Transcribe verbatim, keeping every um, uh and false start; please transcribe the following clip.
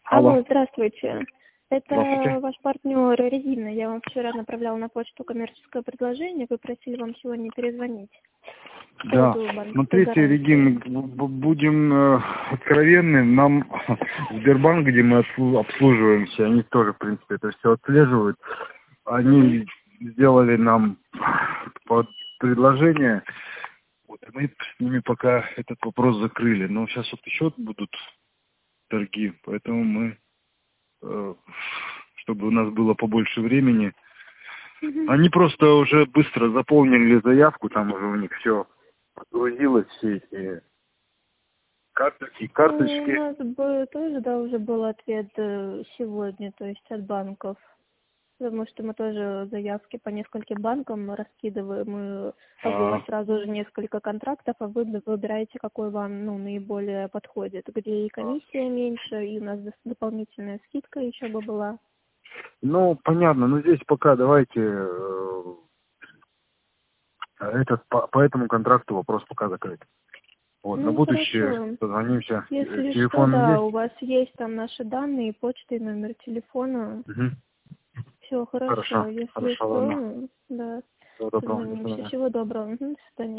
Алло. Алло, здравствуйте. Здравствуйте. Это ваш партнер Резина. Я вам вчера направляла на почту коммерческое предложение. Вы просили вам сегодня перезвонить. По Да. поводу банковской Смотрите, гарантии. Регин, б- б- будем э, откровенны. Нам Сбербанк, где мы обслу- обслуживаемся, они тоже, в принципе, это все отслеживают. Они сделали нам под предложение. Вот, и мы с ними пока этот вопрос закрыли. Но сейчас вот еще будут торги, поэтому мы, э, чтобы у нас было побольше времени, Мгм. они просто уже быстро заполнили заявку, там уже у них все подгрузилось, все эти карточки, Ну, у карточки. нас бы тоже, да, уже был ответ э, сегодня, то есть от банков. Потому что мы тоже заявки по нескольким банкам раскидываем, и как бы у вас А, сразу же несколько контрактов, а вы выбираете, какой вам ну, наиболее подходит, где и комиссия меньше, и у нас дос- дополнительная скидка еще бы была. ну, понятно, но здесь пока давайте э, этот, по, по этому контракту вопрос пока закрыт. Вот, на Ну, будущее хорошо. позвонимся. Э, Если что, Телефон да, есть? у вас есть там наши данные, почта и номер телефона. Угу. Все хорошо. Хорошо, Если хорошо, ладно. что, да, Всего доброго, до позвонимся. свидания. Всего доброго. Мгм, до свидания.